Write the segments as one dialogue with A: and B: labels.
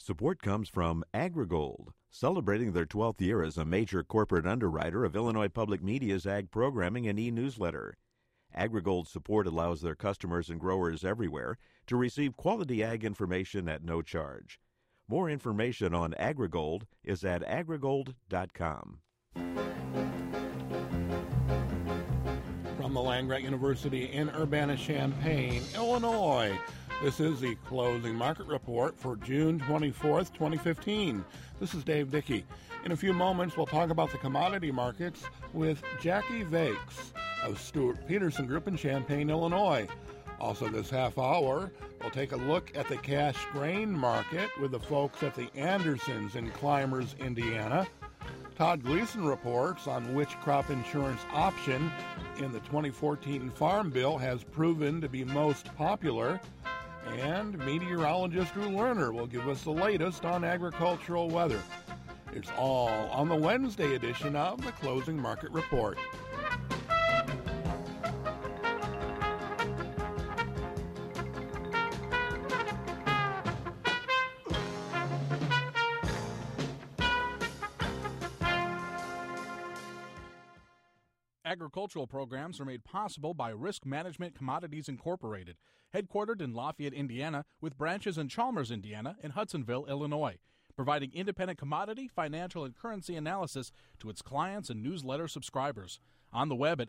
A: Support comes from AgriGold, celebrating their 12th year as a major corporate underwriter of Illinois Public Media's ag programming and e-newsletter. AgriGold's support allows their customers and growers everywhere to receive quality ag information at no charge. More information on AgriGold is at agrigold.com.
B: From the Land-Grant University in Urbana-Champaign, Illinois, this is the closing market report for June 24th, 2015. This is Dave Dickey. In a few moments, we'll talk about the commodity markets with Jackie Vakes of Stewart Peterson Group in Champaign, Illinois. Also this half hour, we'll take a look at the cash grain market with the folks at the Andersons in Clymers, Indiana. Todd Gleason reports on which crop insurance option in the 2014 Farm Bill has proven to be most popular. And meteorologist Drew Lerner will give us the latest on agricultural weather. It's all on the Wednesday edition of the Closing Market Report.
C: Agricultural programs are made possible by Risk Management Commodities Incorporated, headquartered in Lafayette, Indiana, with branches in Chalmers, Indiana, and Hudsonville, Illinois, providing independent commodity, financial, and currency analysis to its clients and newsletter subscribers. On the web at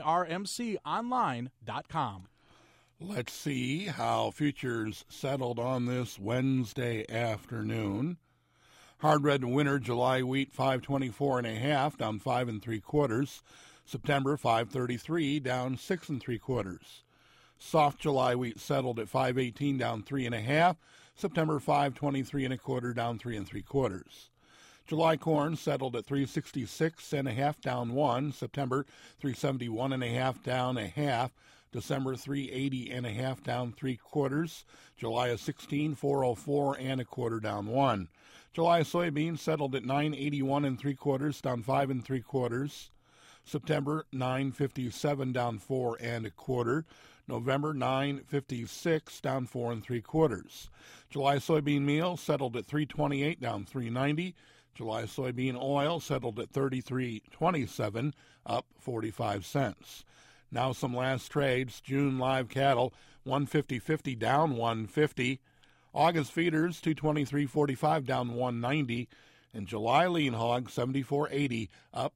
C: myrmconline.com.
B: Let's see how futures settled on this Wednesday afternoon. Hard red winter July wheat 524.5, down 5 3/4. September 533, down 6 3/4. Soft July wheat settled at 518, down 3 1/2. September 523 1/4, down 3 3/4. July corn settled at 366.5, down 1. September 371.5, down 1/2. December 380.5, down 3/4. July of 16, 404 1/4, down 1. July soybeans settled at 981 3/4, down 5 3/4. September 957, down 4 1/4. November 956, down 4 3/4. July soybean meal settled at 328, down 390. July soybean oil settled at 33.27, up 45 cents. Now some last trades. June live cattle 150.50, down 150. August feeders 223.45, down 190. And July lean hog 74.80, up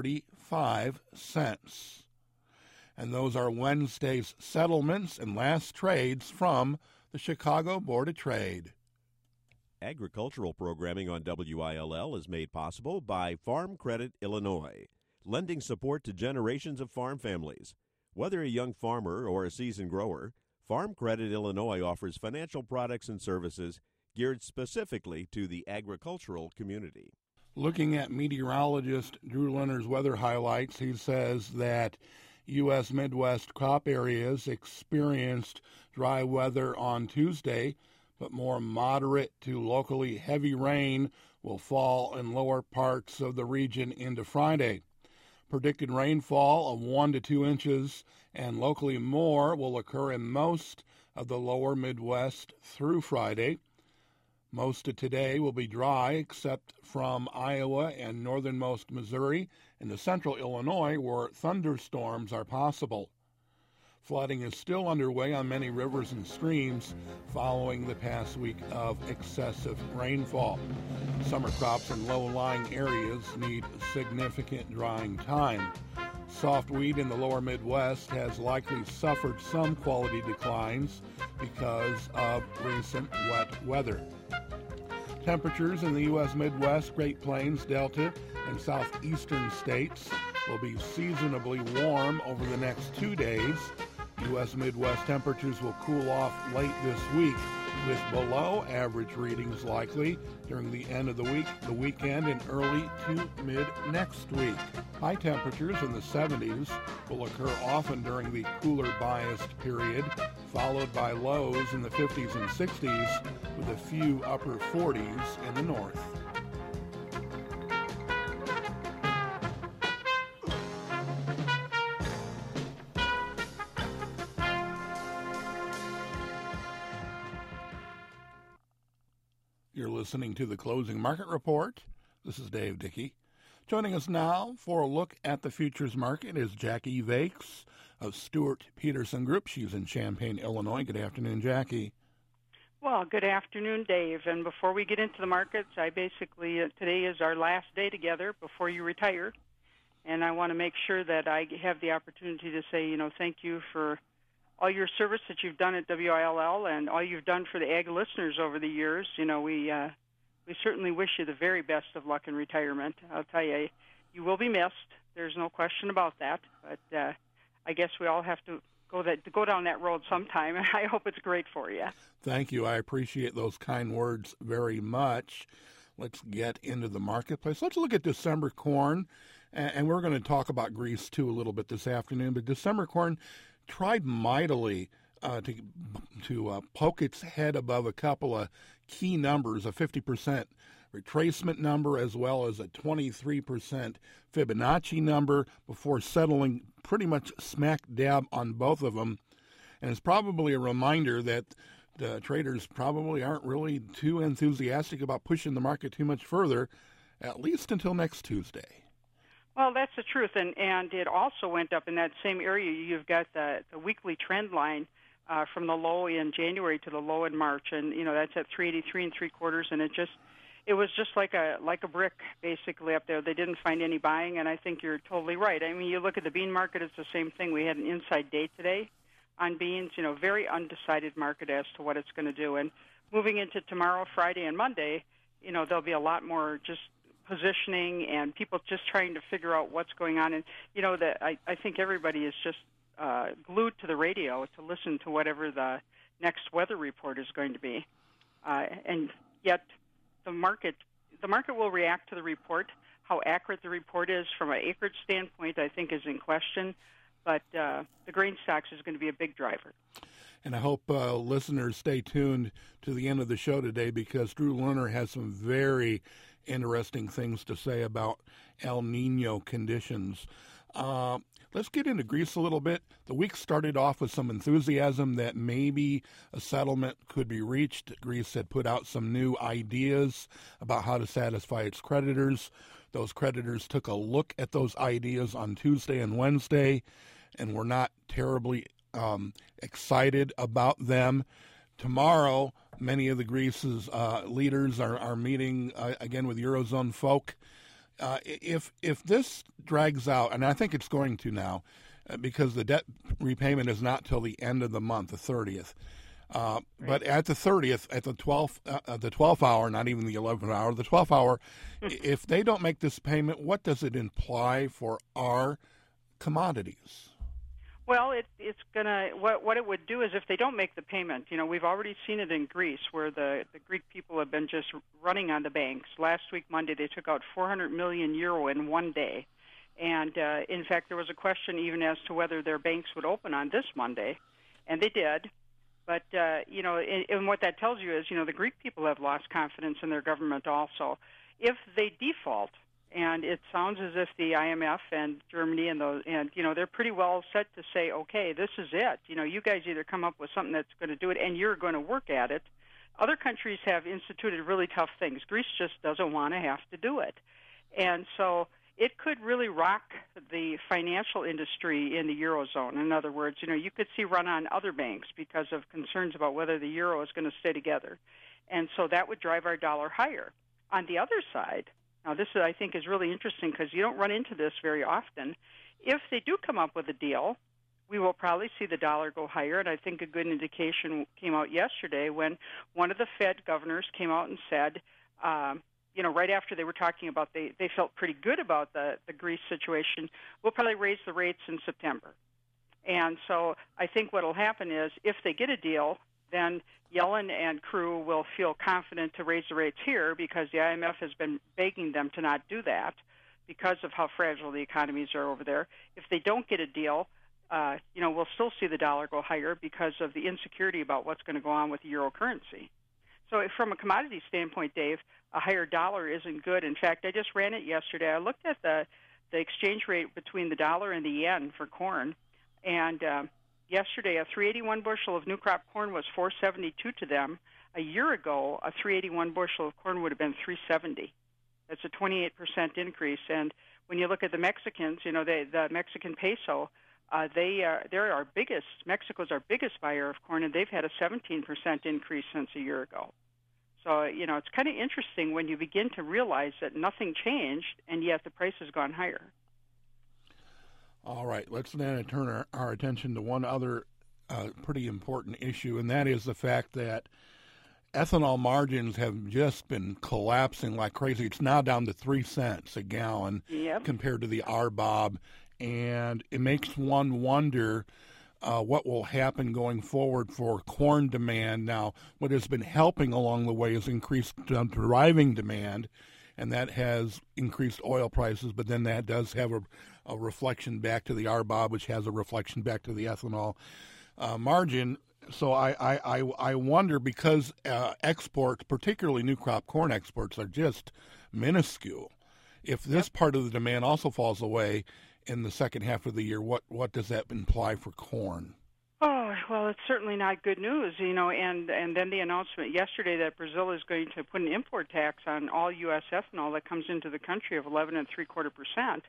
B: 45 cents. And those are Wednesday's settlements and last trades from the Chicago Board of Trade.
A: Agricultural programming on WILL is made possible by Farm Credit Illinois, lending support to generations of farm families. Whether a young farmer or a seasoned grower, Farm Credit Illinois offers financial products and services geared specifically to the agricultural community.
B: Looking at meteorologist Drew Lerner's weather highlights, he says that U.S. Midwest crop areas experienced dry weather on Tuesday, but more moderate to locally heavy rain will fall in lower parts of the region into Friday. Predicted rainfall of 1 to 2 inches and locally more will occur in most of the lower Midwest through Friday. Most of today will be dry, except from Iowa and northernmost Missouri and the central Illinois, where thunderstorms are possible. Flooding is still underway on many rivers and streams following the past week of excessive rainfall. Summer crops in low-lying areas need significant drying time. Soft wheat in the lower Midwest has likely suffered some quality declines because of recent wet weather. Temperatures in the U.S. Midwest, Great Plains, Delta, and southeastern states will be seasonably warm over the next 2 days. U.S. Midwest temperatures will cool off late this week, with below average readings likely during the end of the week, the weekend, and early to mid next week. High temperatures in the 70s will occur often during the cooler biased period, followed by lows in the 50s and 60s, with a few upper 40s in the north. You're listening to the Closing Market Report. This is Dave Dickey. Joining us now for a look at the futures market is Jackie Vakes of Stewart Peterson Group. She's in Champaign, Illinois. Good afternoon, Jackie.
D: Well, good afternoon, Dave. And before we get into the markets, I basically, today is our last day together before you retire. And I want to make sure that I have the opportunity to say, thank you for all your service that you've done at WILL and all you've done for the ag listeners over the years. We certainly wish you the very best of luck in retirement. I'll tell you, you will be missed. There's no question about that. But I guess we all have to go down that road sometime, and I hope it's great for you.
B: Thank you. I appreciate those kind words very much. Let's get into the marketplace. Let's look at December corn, and we're going to talk about Greece, too, a little bit this afternoon. But December corn tried mightily to poke its head above a couple of key numbers, a 50% retracement number as well as a 23% Fibonacci number, before settling pretty much smack dab on both of them. And it's probably a reminder that the traders probably aren't really too enthusiastic about pushing the market too much further, at least until next Tuesday.
D: Well, that's the truth, and it also went up in that same area. You've got the weekly trend line from the low in January to the low in March, and that's at 383 3/4, and it was just like a brick basically up there. They didn't find any buying, and I think you're totally right. I mean, you look at the bean market; it's the same thing. We had an inside day today on beans. Very undecided market as to what it's going to do, and moving into tomorrow, Friday, and Monday, there'll be a lot more just positioning and people just trying to figure out what's going on. And, I think everybody is just glued to the radio to listen to whatever the next weather report is going to be. And yet the market will react to the report. How accurate the report is from an acreage standpoint, I think, is in question. But the grain stocks is going to be a big driver.
B: And I hope listeners stay tuned to the end of the show today, because Drew Lerner has some very interesting things to say about El Nino conditions. Let's get into Greece a little bit. The week started off with some enthusiasm that maybe a settlement could be reached. Greece had put out some new ideas about how to satisfy its creditors. Those creditors took a look at those ideas on Tuesday and Wednesday and were not terribly excited about them. Tomorrow, many of the Greece's leaders are meeting again with Eurozone folk. If this drags out, and I think it's going to now, because the debt repayment is not till the end of the month, the 30th. Right. But at the 30th, at the 12th hour, not even the 11th hour, the 12th hour, if they don't make this payment, what does it imply for our commodities?
D: Well, it's gonna. What it would do is, if they don't make the payment, we've already seen it in Greece, where the Greek people have been just running on the banks. Last week, Monday, they took out 400 million euro in one day, and in fact, there was a question even as to whether their banks would open on this Monday, and they did. But and what that tells you is, the Greek people have lost confidence in their government also. If they default. And it sounds as if the IMF and Germany and they're pretty well set to say, okay, this is it. You guys either come up with something that's going to do it, and you're going to work at it. Other countries have instituted really tough things. Greece just doesn't want to have to do it, and so it could really rock the financial industry in the Eurozone. In other words, you could see run on other banks because of concerns about whether the euro is going to stay together, and so that would drive our dollar higher. On the other side. Now, this, I think, is really interesting because you don't run into this very often. If they do come up with a deal, we will probably see the dollar go higher, and I think a good indication came out yesterday when one of the Fed governors came out and said, right after they were talking about they felt pretty good about the Greece situation, we'll probably raise the rates in September. And so I think what will happen is if they get a deal, then Yellen and crew will feel confident to raise the rates here because the IMF has been begging them to not do that because of how fragile the economies are over there. If they don't get a deal, we'll still see the dollar go higher because of the insecurity about what's going to go on with the euro currency. So from a commodity standpoint, Dave, a higher dollar isn't good. In fact, I just ran it yesterday. I looked at the exchange rate between the dollar and the yen for corn, and yesterday, a 381 bushel of new crop corn was $4.72 to them. A year ago, a 381 bushel of corn would have been 370. That's a 28% increase. And when you look at the Mexicans, the Mexican peso, they're our biggest. Mexico's our biggest buyer of corn, and they've had a 17% increase since a year ago. So, it's kind of interesting when you begin to realize that nothing changed, and yet the price has gone higher.
B: All right, let's then turn our attention to one other pretty important issue, and that is the fact that ethanol margins have just been collapsing like crazy. It's now down to 3 cents a gallon compared to the RBOB, and it makes one wonder what will happen going forward for corn demand. Now, what has been helping along the way is increased driving demand, and that has increased oil prices, but then that does have a reflection back to the RBOB, which has a reflection back to the ethanol margin. So I wonder, because exports, particularly new crop corn exports, are just minuscule, if this part of the demand also falls away in the second half of the year, what does that imply for corn?
D: Oh, well, it's certainly not good news, and then the announcement yesterday that Brazil is going to put an import tax on all U.S. ethanol that comes into the country of 11.75%.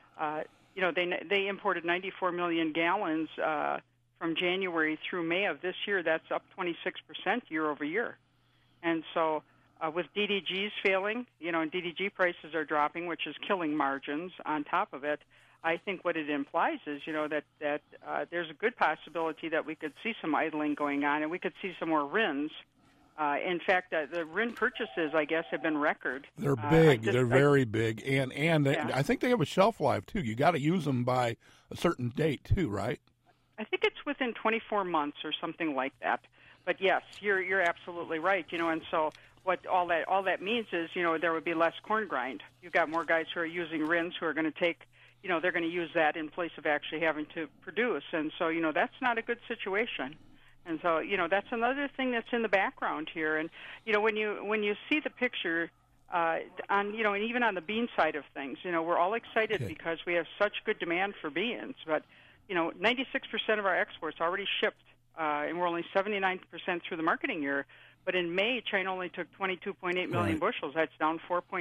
D: They imported 94 million gallons from January through May of this year. That's up 26% year over year. And so with DDGs failing, and DDG prices are dropping, which is killing margins on top of it, I think what it implies is, that there's a good possibility that we could see some idling going on, and we could see some more RINs. In fact, the RIN purchases, I guess, have been record.
B: They're big. They're very big, and I think they have a shelf life too. You got to use them by a certain date too, right?
D: I think it's within 24 months or something like that. But yes, you're absolutely right. And so what all that means is, there would be less corn grind. You've got more guys who are using RINs who are going to take, they're going to use that in place of actually having to produce. And so, that's not a good situation. And so, that's another thing that's in the background here. And, when you see the picture on, and even on the bean side of things, we're all excited because we have such good demand for beans. But, 96% of our exports already shipped, and we're only 79% through the marketing year. But in May, China only took 22.8 million bushels. That's down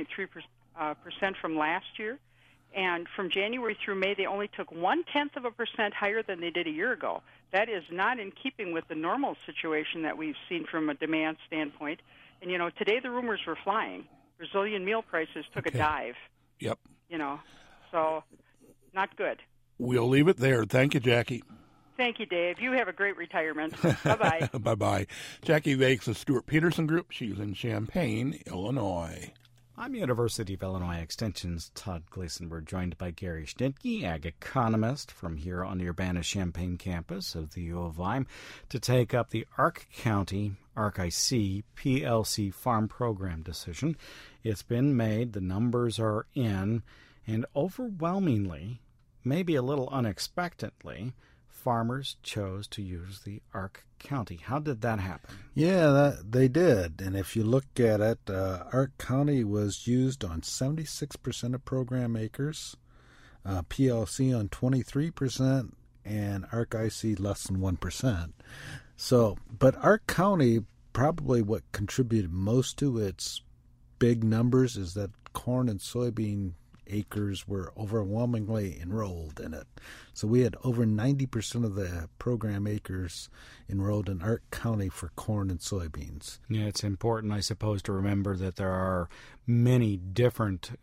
D: 4.3% from last year. And from January through May, they only took 0.1% higher than they did a year ago. That is not in keeping with the normal situation that we've seen from a demand standpoint. And, today the rumors were flying. Brazilian meal prices took a dive.
B: Yep.
D: So not good.
B: We'll leave it there. Thank you, Jackie.
D: Thank you, Dave. You have a great retirement. Bye-bye.
B: Bye-bye. Jackie Vakes of Stewart Peterson Group. She's in Champaign, Illinois.
E: I'm University of Illinois Extension's Todd Gleason. We're joined by Gary Schnittke, ag economist from here on the Urbana-Champaign campus of the U of I, to take up the Ark County ARC-IC PLC farm program decision. It's been made, the numbers are in, and overwhelmingly, maybe a little unexpectedly, farmers chose to use the Ark County. How did that happen?
F: Yeah, they did. And if you look at it, Ark County was used on 76% of program acres, PLC on 23%, and ARC-IC less than 1%. So, but Ark County, probably what contributed most to its big numbers is that corn and soybean acres were overwhelmingly enrolled in it. So we had over 90% of the program acres enrolled in Ark County for corn and soybeans.
E: Yeah, it's important, I suppose, to remember that there are many different,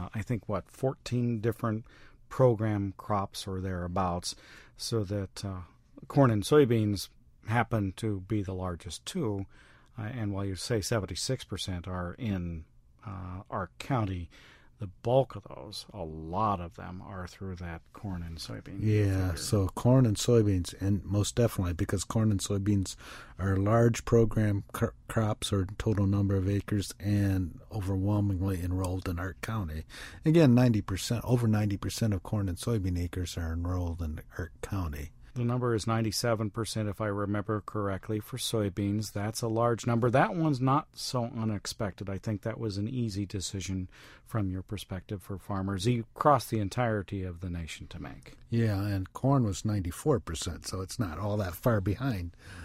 E: 14 different program crops or thereabouts, so that corn and soybeans happen to be the largest two. And while you say 76% are in Ark County, the bulk of those, a lot of them, are through that corn and soybean.
F: Yeah, figure. So corn and soybeans, and most definitely, because corn and soybeans are large program crops or total number of acres and overwhelmingly enrolled in Ark County. Again, over 90% of corn and soybean acres are enrolled in Ark County.
E: The number is 97%, if I remember correctly, for soybeans. That's a large number. That one's not so unexpected. I think that was an easy decision from your perspective for farmers across the entirety of the nation to make.
F: Yeah, and corn was 94%, so it's not all that far behind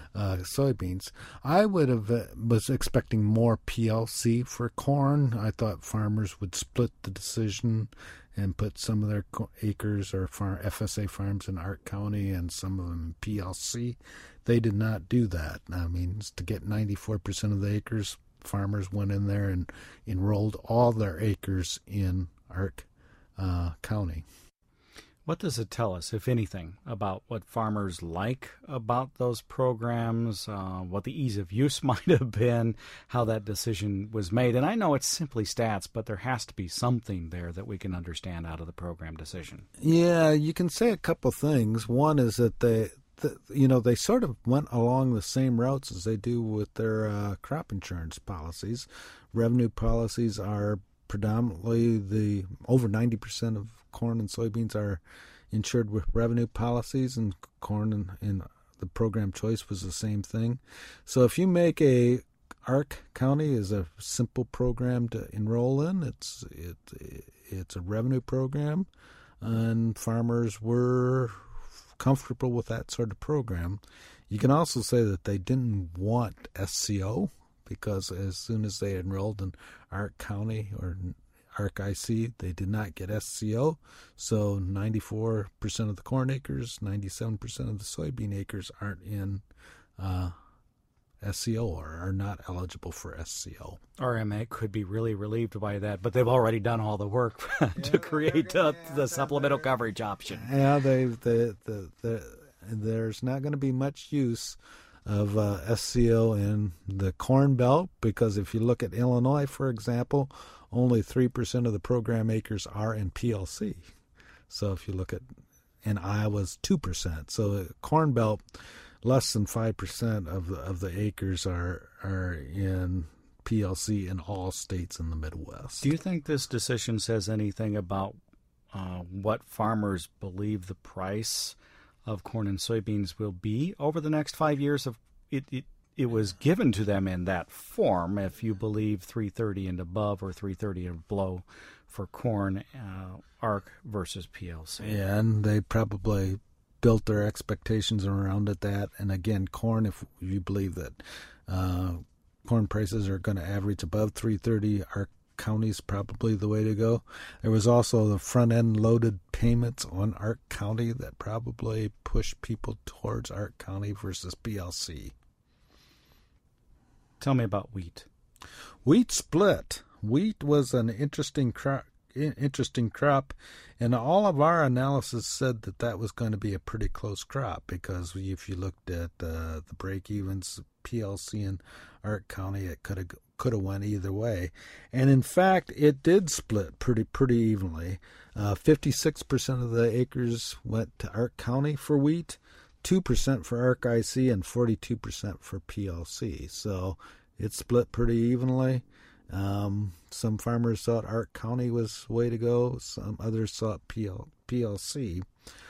F: soybeans. I would have was expecting more PLC for corn. I thought farmers would split the decision and put some of their acres or FSA farms in Ark County and some of them in PLC. They did not do that. I mean, to get 94% of the acres, farmers went in there and enrolled all their acres in Ark County.
E: What does it tell us, if anything, about what farmers like about those programs, what the ease of use might have been, how that decision was made? And I know it's simply stats, but there has to be something there that we can understand out of the program decision.
F: Yeah, you can say a couple things. One is that they sort of went along the same routes as they do with their crop insurance policies. Revenue policies are predominantly over 90% of corn and soybeans are insured with revenue policies, and corn and the program choice was the same thing. So if you make Ark County is a simple program to enroll in, it's a revenue program, and farmers were comfortable with that sort of program. You can also say that they didn't want SCO, because as soon as they enrolled in Ark County or Ark IC, they did not get SCO. So 94% of the corn acres, 97% of the soybean acres aren't in SCO or are not eligible for SCO.
E: RMA could be really relieved by that, but they've already done all the work to create the supplemental coverage option.
F: Yeah, there's not going to be much use of SCO in the Corn Belt, because if you look at Illinois, for example, only 3% of the program acres are in PLC. So if you look at, in Iowa's 2%. So Corn Belt, less than 5% of the acres are in PLC in all states in the Midwest.
E: Do you think this decision says anything about what farmers believe the price of corn and soybeans will be over the next 5 years? Of it was given to them in that form, if you believe $3.30 and above or $3.30 and below for corn, Ark versus PLC.
F: Yeah, and they probably built their expectations around it. That, and again, corn, if you believe that corn prices are going to average above $3.30, Ark County's probably the way to go. There was also the front-end loaded payments on Ark County that probably pushed people towards Ark County versus PLC.
E: Tell me about wheat.
F: Wheat split. Wheat was an interesting crop, and all of our analysis said that was going to be a pretty close crop, because if you looked at the break-evens, PLC and Ark County, it could have went either way. And in fact, it did split pretty evenly. 56% of the acres went to Ark County for wheat, 2% for Ark IC, and 42% for PLC. So it split pretty evenly. Some farmers thought Ark County was the way to go. Some others thought PLC.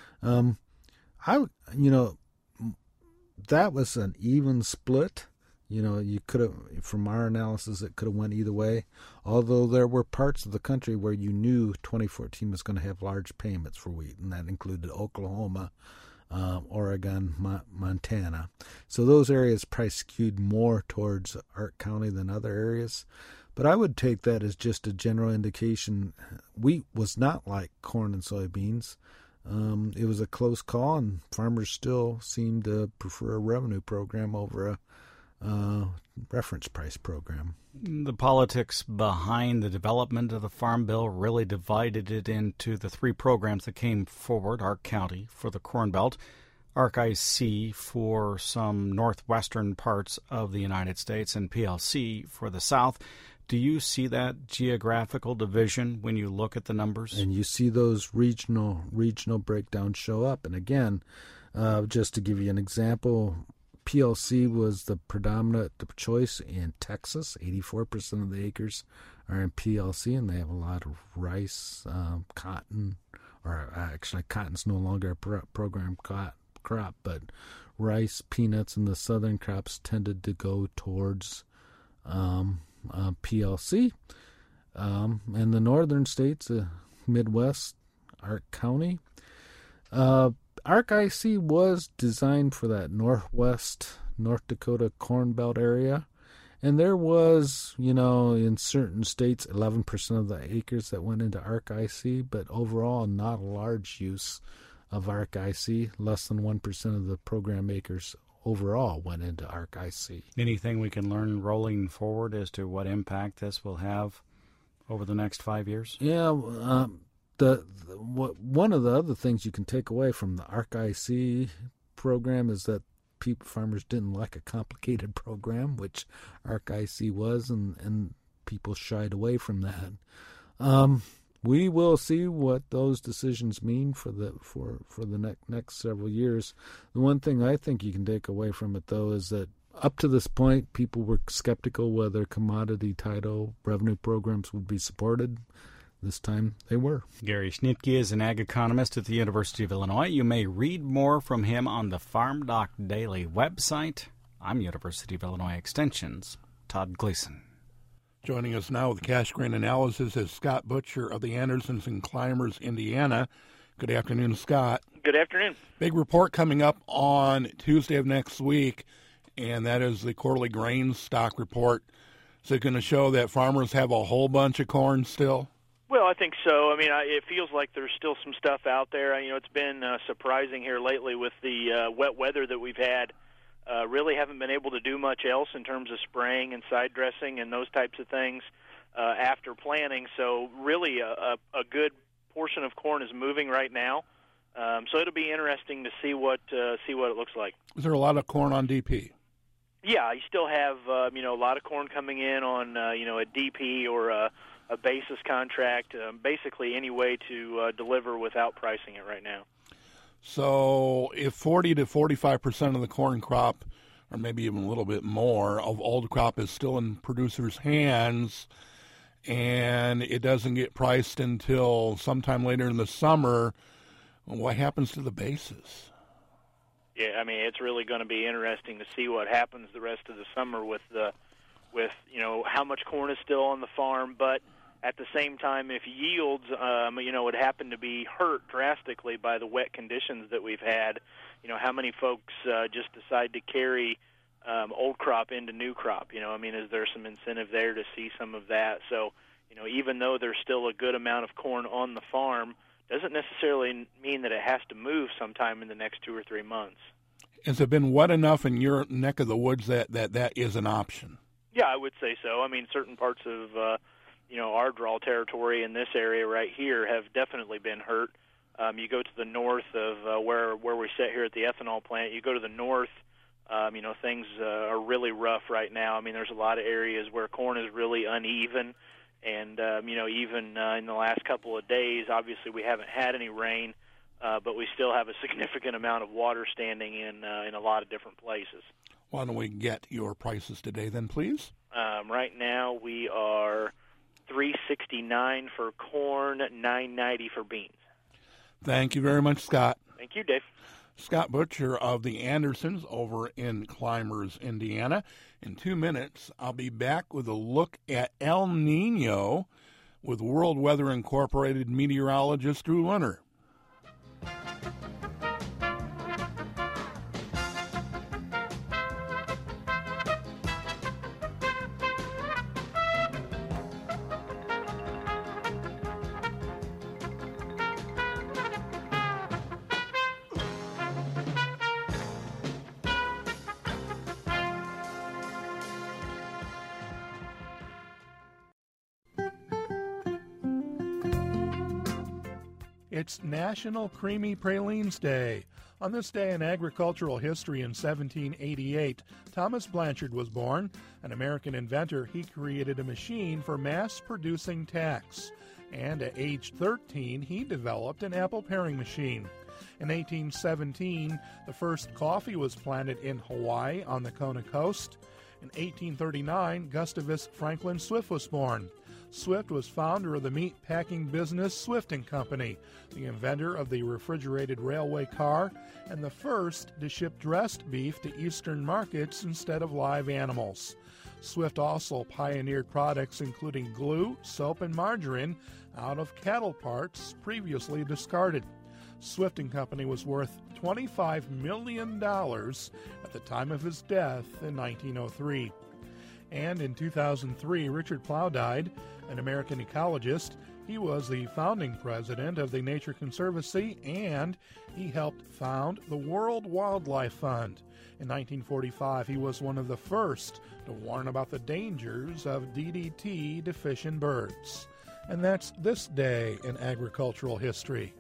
F: That was an even split. You could have, from our analysis, it could have went either way. Although there were parts of the country where you knew 2014 was going to have large payments for wheat, and that included Oklahoma, Oregon, Montana. So those areas probably skewed more towards Ark County than other areas. But I would take that as just a general indication. Wheat was not like corn and soybeans. It was a close call, and farmers still seem to prefer a revenue program over a reference price program.
E: The politics behind the development of the Farm Bill really divided it into the three programs that came forward: Ark County for the Corn Belt, Ark IC for some northwestern parts of the United States, and PLC for the South. Do you see that geographical division when you look at the numbers?
F: And you see those regional breakdowns show up. And again, just to give you an example, PLC was the predominant choice in Texas. 84% of the acres are in PLC, and they have a lot of rice, cotton, or actually cotton's no longer a program crop, but rice, peanuts, and the southern crops tended to go towards PLC. And the northern states, Midwest, Ark County. Ark IC was designed for that northwest North Dakota Corn Belt area. And there was, in certain states, 11% of the acres that went into ARC-IC, but overall not a large use of ARC-IC. Less than 1% of the program acres overall went into ARC-IC.
E: Anything we can learn rolling forward as to what impact this will have over the next 5 years?
F: Yeah, one of the other things you can take away from the ARC-IC program is that farmers didn't like a complicated program, which ARC-IC was, and people shied away from that. We will see what those decisions mean for the next several years. The one thing I think you can take away from it, though, is that up to this point, people were skeptical whether commodity title revenue programs would be supported. This time they were.
E: Gary Schnittke is an ag economist at the University of Illinois. You may read more from him on the Farm Doc Daily website. I'm University of Illinois Extension's Todd Gleason.
B: Joining us now with cash grain analysis is Scott Butcher of the Andersons in Clymers, Indiana. Good afternoon, Scott.
G: Good afternoon.
B: Big report coming up on Tuesday of next week, and that is the quarterly grain stock report. Is it going to show that farmers have a whole bunch of corn still?
G: Well, I think so. I mean, it feels like there's still some stuff out there. It's been surprising here lately with the wet weather that we've had. Really haven't been able to do much else in terms of spraying and side dressing and those types of things after planting. So really a good portion of corn is moving right now. So it'll be interesting to see what it looks like.
B: Is there a lot of corn on DP?
G: Yeah, you still have a lot of corn coming in on a DP or a basis contract, basically any way to deliver without pricing it right now.
B: So if 40 to 45% of the corn crop, or maybe even a little bit more, of old crop is still in producers' hands, and it doesn't get priced until sometime later in the summer, what happens to the basis?
G: Yeah, I mean, it's really going to be interesting to see what happens the rest of the summer with how much corn is still on the farm, but at the same time, if yields, would happen to be hurt drastically by the wet conditions that we've had, how many folks just decide to carry old crop into new crop? Is there some incentive there to see some of that? So, even though there's still a good amount of corn on the farm, doesn't necessarily mean that it has to move sometime in the next 2 or 3 months.
B: Has it been wet enough in your neck of the woods that is an option?
G: Yeah, I would say so. I mean, certain parts of our draw territory in this area right here have definitely been hurt. You go to the north of where we sit here at the ethanol plant. You go to the north, things are really rough right now. I mean, there's a lot of areas where corn is really uneven, and even in the last couple of days, obviously we haven't had any rain, but we still have a significant amount of water standing in a lot of different places.
B: Why don't we get your prices today then, please?
G: Right now we are $3.69 for corn, $9.90 for beans.
B: Thank you very much, Scott.
G: Thank you, Dave.
B: Scott Butcher of the Andersons over in Clymers, Indiana. In 2 minutes, I'll be back with a look at El Nino with World Weather Incorporated meteorologist Drew Leonard. It's National Creamy Pralines Day. On this day in agricultural history in 1788, Thomas Blanchard was born. An American inventor, he created a machine for mass-producing tacks. And at age 13, he developed an apple paring machine. In 1817, the first coffee was planted in Hawaii on the Kona coast. In 1839, Gustavus Franklin Swift was born. Swift was founder of the meat packing business Swift & Company, the inventor of the refrigerated railway car, and the first to ship dressed beef to eastern markets instead of live animals. Swift also pioneered products including glue, soap, and margarine out of cattle parts previously discarded. Swift & Company was worth $25 million at the time of his death in 1903. And in 2003, Richard Plow died, an American ecologist. He was the founding president of the Nature Conservancy, and he helped found the World Wildlife Fund. In 1945, he was one of the first to warn about the dangers of DDT deficient birds. And that's this day in agricultural history.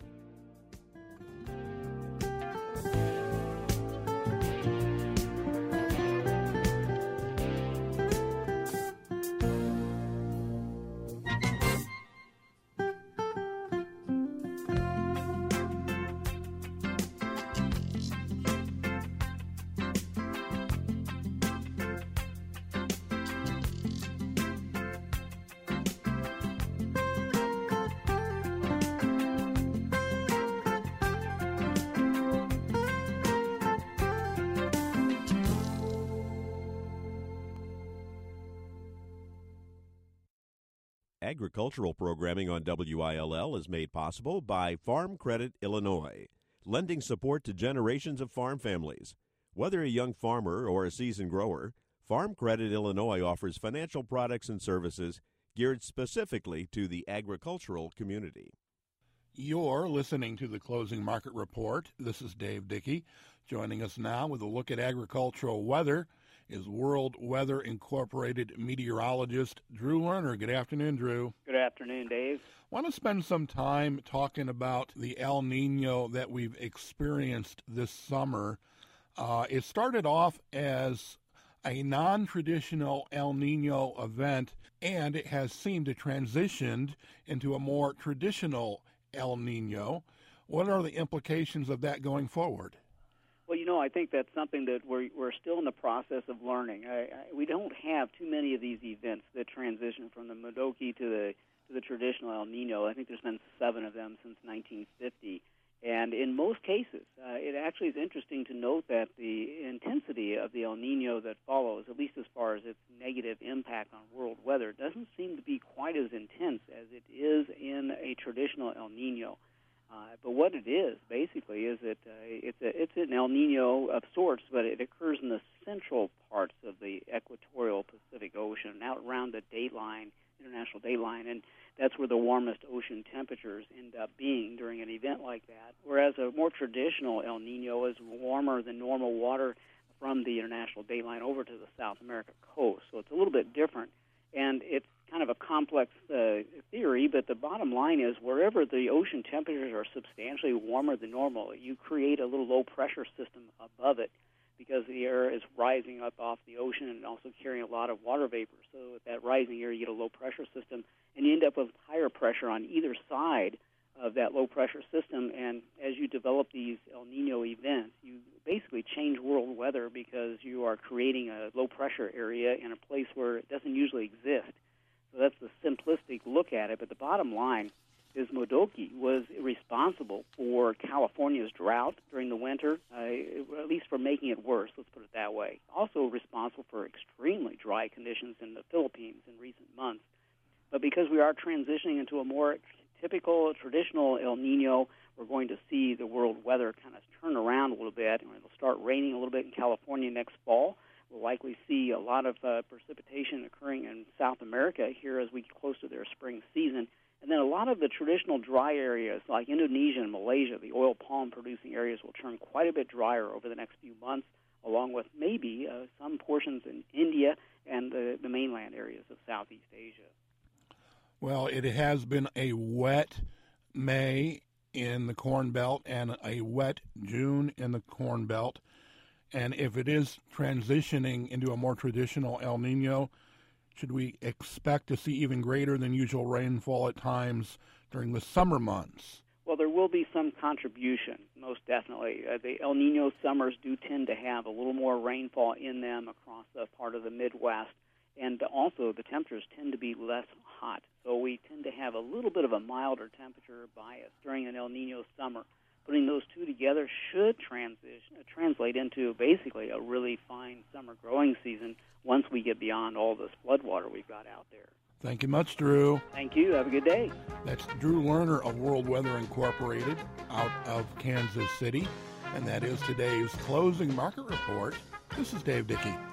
A: Agricultural programming on WILL is made possible by Farm Credit Illinois, lending support to generations of farm families. Whether a young farmer or a seasoned grower, Farm Credit Illinois offers financial products and services geared specifically to the agricultural community.
B: You're listening to the Closing Market Report. This is Dave Dickey. Joining us now with a look at agricultural weather is World Weather Incorporated meteorologist Drew Lerner. Good afternoon, Drew.
H: Good afternoon, Dave.
B: I want to spend some time talking about the El Nino that we've experienced this summer. It started off as a non-traditional El Nino event, and it has seemed to transition into a more traditional El Nino. What are the implications of that going forward?
H: Well, I think that's something that we're still in the process of learning. We don't have too many of these events that transition from the Modoki to the traditional El Nino. I think there's been 7 of them since 1950. And in most cases, it actually is interesting to note that the intensity of the El Nino that follows, at least as far as its negative impact on world weather, doesn't seem to be quite as intense as it is in a traditional El Nino. But what it is, basically, is that it's an El Nino of sorts, but it occurs in the central parts of the equatorial Pacific Ocean, out around the dateline, international dateline, and that's where the warmest ocean temperatures end up being during an event like that, whereas a more traditional El Nino is warmer than normal water from the international dateline over to the South America coast. So it's a little bit different, and it's kind of a complex theory, but the bottom line is wherever the ocean temperatures are substantially warmer than normal, you create a little low-pressure system above it because the air is rising up off the ocean and also carrying a lot of water vapor. So with that rising air, you get a low-pressure system, and you end up with higher pressure on either side of that low-pressure system. And as you develop these El Nino events, you basically change world weather because you are creating a low-pressure area in a place where it doesn't usually exist. So that's the simplistic look at it, but the bottom line is Modoki was responsible for California's drought during the winter, at least for making it worse, let's put it that way. Also responsible for extremely dry conditions in the Philippines in recent months. But because we are transitioning into a more typical, traditional El Nino, we're going to see the world weather kind of turn around a little bit, and it'll start raining a little bit in California next fall. We'll likely see a lot of precipitation occurring in South America here as we get close to their spring season. And then a lot of the traditional dry areas like Indonesia and Malaysia, the oil palm producing areas, will turn quite a bit drier over the next few months, along with maybe some portions in India and the mainland areas of Southeast Asia.
B: Well, it has been a wet May in the Corn Belt and a wet June in the Corn Belt. And if it is transitioning into a more traditional El Nino, should we expect to see even greater than usual rainfall at times during the summer months?
H: Well, there will be some contribution, most definitely. The El Nino summers do tend to have a little more rainfall in them across the part of the Midwest, and also the temperatures tend to be less hot. So we tend to have a little bit of a milder temperature bias during an El Nino summer. Putting those two together should translate into basically a really fine summer growing season once we get beyond all this floodwater we've got out there.
B: Thank you much, Drew.
H: Thank you. Have a good day.
B: That's Drew Lerner of World Weather Incorporated out of Kansas City. And that is today's closing market report. This is Dave Dickey.